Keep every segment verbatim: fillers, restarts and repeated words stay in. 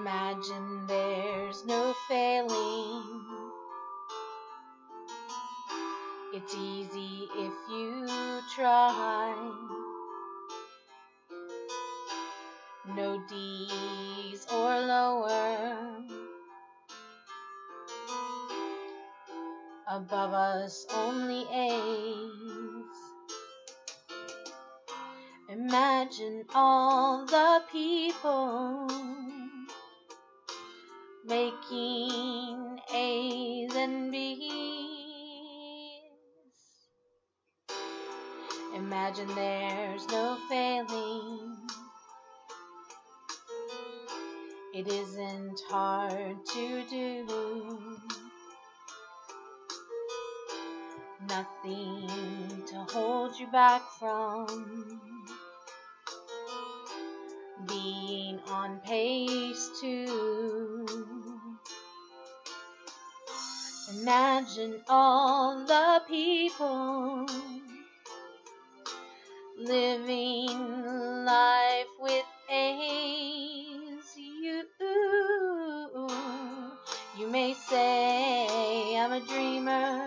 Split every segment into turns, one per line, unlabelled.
Imagine there's no failing. It's easy if you try. No D's or lower. Above us only A's. Imagine all the people making A's and B's. Imagine there's no failing. It isn't hard to do. Nothing to hold you back from being on pace to imagine all the people living life with A's. You, you may say I'm a dreamer,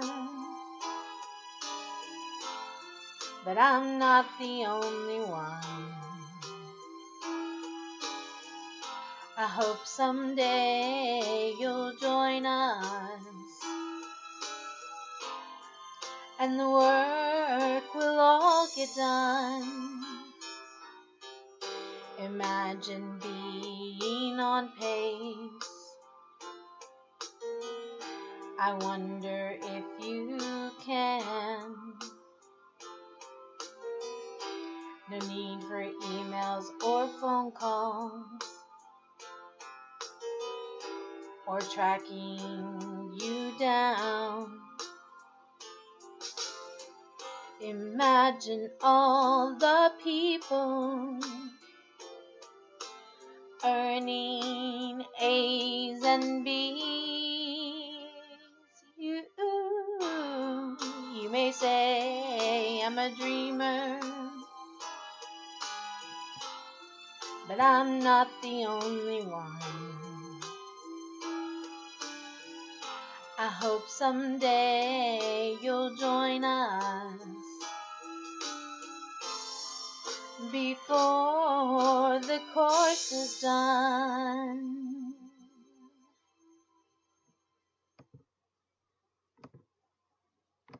but I'm not the only one. I hope someday you'll join us, and the work will all get done. Imagine being on pace. I wonder if you can. No need for emails or phone calls, or tracking you down. Imagine all the people earning A's and B's. You, you may say I'm a dreamer, but I'm not the only one. I hope someday you'll join us before the course is done.